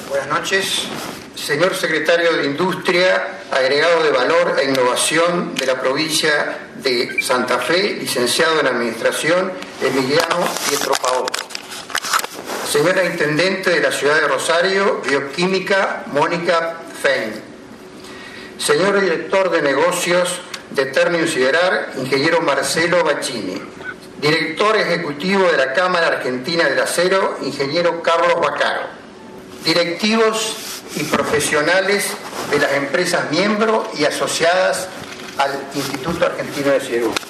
Buenas noches. Señor Secretario de Industria, Agregado de Valor e Innovación de la provincia de Santa Fe, licenciado en Administración, Emiliano Pietro Paolo. Señora Intendente de la Ciudad de Rosario, Bioquímica, Mónica Fein. Señor Director de Negocios de Ternium Siderar, Ingeniero Marcelo Bacchini. Director Ejecutivo de la Cámara Argentina del Acero, Ingeniero Carlos Baccaro. Directivos y profesionales de las empresas miembros y asociadas al Instituto Argentino de Siderurgia.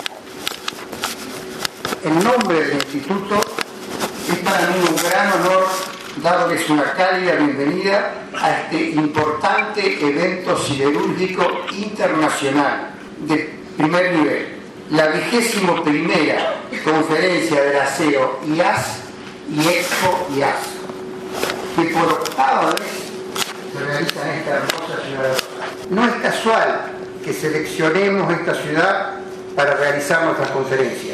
En nombre del Instituto, es para mí un gran honor darles una cálida bienvenida a este importante evento siderúrgico internacional de primer nivel, la 21ª Conferencia del Acero IAS y Expo IAS, que por octava vez se realiza en esta hermosa ciudad de Rosario. No es casual que seleccionemos esta ciudad para realizar nuestras conferencias.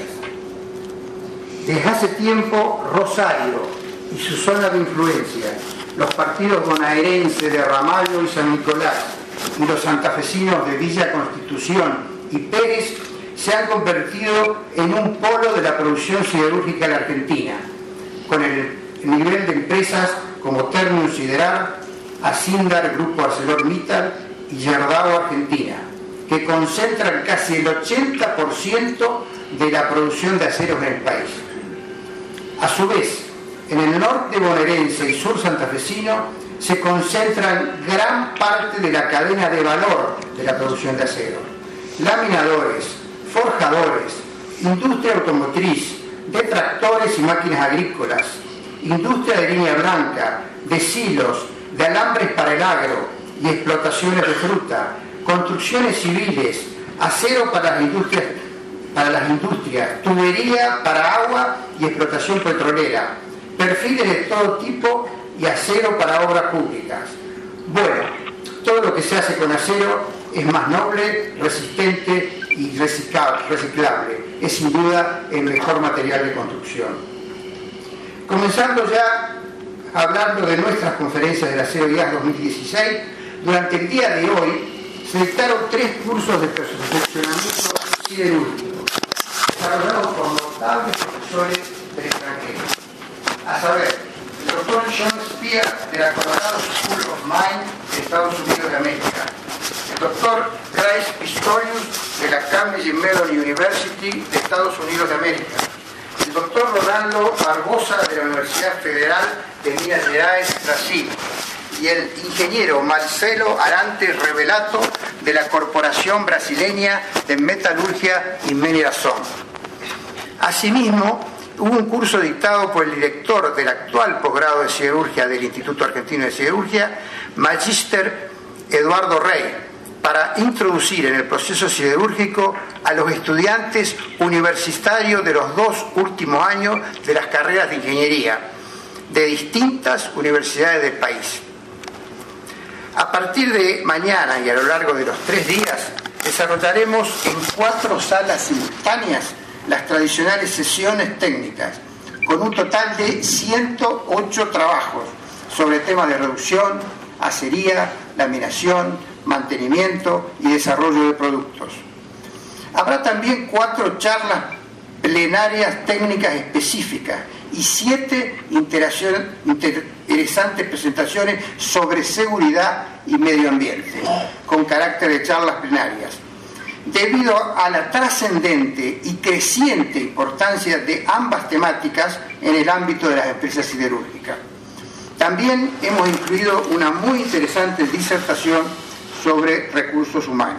Desde hace tiempo, Rosario y su zona de influencia, los partidos bonaerenses de Ramallo y San Nicolás y los santafesinos de Villa Constitución y Pérez se han convertido en un polo de la producción siderúrgica en la Argentina, con el nivel de empresas como Ternium Siderar, Asindar, Grupo ArcelorMittal y Gerdau Argentina, que concentran casi el 80% de la producción de aceros en el país. A su vez, en el norte bonaerense y sur santafesino se concentran gran parte de la cadena de valor de la producción de acero. Laminadores, forjadores, industria automotriz, de tractores y máquinas agrícolas, industria de línea blanca, de silos, de alambres para el agro y explotaciones de fruta, construcciones civiles, acero para las industrias, tubería para agua y explotación petrolera, perfiles de todo tipo y acero para obras públicas. Bueno, todo lo que se hace con acero es más noble, resistente y reciclable. Es sin duda el mejor material de construcción. Comenzando ya hablando de nuestras conferencias del Acero IAS 2016, durante el día de hoy se dictaron 3 cursos de perfeccionamiento siderúrgico, desarrollados por notables profesores del extranjero. A saber, el doctor John Spear de la Colorado School of Mines de Estados Unidos de América, el doctor Bryce Pistorius de la Carnegie Mellon University de Estados Unidos de América, el doctor Rolando Barbosa de la Universidad Federal de Minas Gerais, Brasil, y el ingeniero Marcelo Arantes Revelato de la Corporación Brasileña de Metalurgia y Mineração. Asimismo, hubo un curso dictado por el director del actual posgrado de siderurgia del Instituto Argentino de Siderurgia, Magíster Eduardo Rey, para introducir en el proceso siderúrgico a los estudiantes universitarios de los 2 últimos años de las carreras de ingeniería de distintas universidades del país. A partir de mañana y a lo largo de los 3 días, desarrollaremos en 4 salas simultáneas las tradicionales sesiones técnicas, con un total de 108 trabajos sobre temas de reducción, acería, laminación, mantenimiento y desarrollo de productos. Habrá también 4 charlas plenarias técnicas específicas y 7 interesantes presentaciones sobre seguridad y medio ambiente, con carácter de charlas plenarias. Debido a la trascendente y creciente importancia de ambas temáticas en el ámbito de las empresas siderúrgicas. También hemos incluido una muy interesante disertación sobre recursos humanos.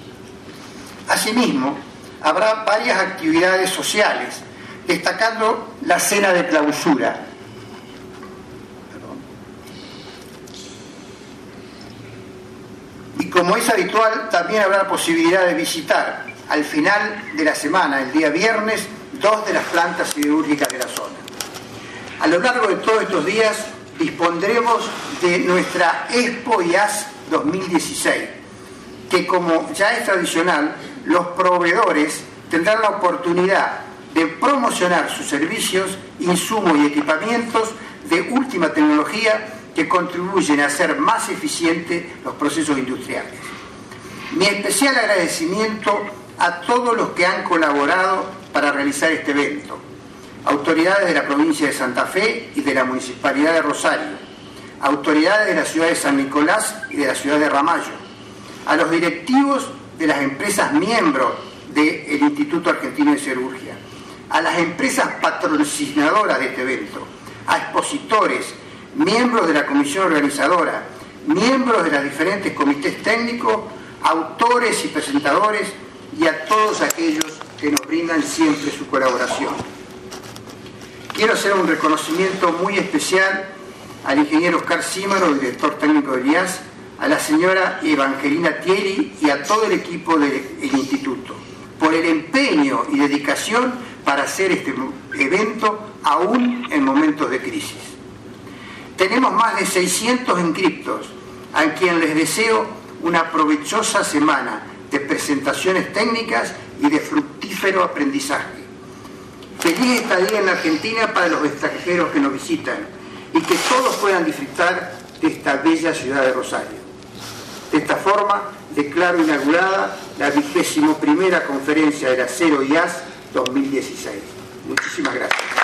Asimismo, habrá varias actividades sociales, destacando la cena de clausura. Y como es habitual, también habrá la posibilidad de visitar al final de la semana, el día viernes, 2 de las plantas siderúrgicas de la zona. A lo largo de todos estos días dispondremos de nuestra Expo IAS 2016, que, como ya es tradicional, los proveedores tendrán la oportunidad de promocionar sus servicios, insumos y equipamientos de última tecnología que contribuyen a hacer más eficientes los procesos industriales. Mi especial agradecimiento a todos los que han colaborado para realizar este evento: autoridades de la provincia de Santa Fe y de la Municipalidad de Rosario, autoridades de la ciudad de San Nicolás y de la ciudad de Ramallo, a los directivos de las empresas miembros del Instituto Argentino de Siderurgia, a las empresas patrocinadoras de este evento, a expositores, miembros de la comisión organizadora, miembros de los diferentes comités técnicos, autores y presentadores, y a todos aquellos que nos brindan siempre su colaboración. Quiero hacer un reconocimiento muy especial al ingeniero Oscar Címaro, el director técnico de IAS, a la señora Evangelina Thierry y a todo el equipo del instituto, por el empeño y dedicación para hacer este evento aún en momentos de crisis. Tenemos más de 600 inscriptos, a quien les deseo una provechosa semana de presentaciones técnicas y de fructífero aprendizaje. Feliz estadía en la Argentina para los extranjeros que nos visitan y que todos puedan disfrutar de esta bella ciudad de Rosario. De esta forma, declaro inaugurada la 21ª Conferencia del Acero IAS 2016. Muchísimas gracias.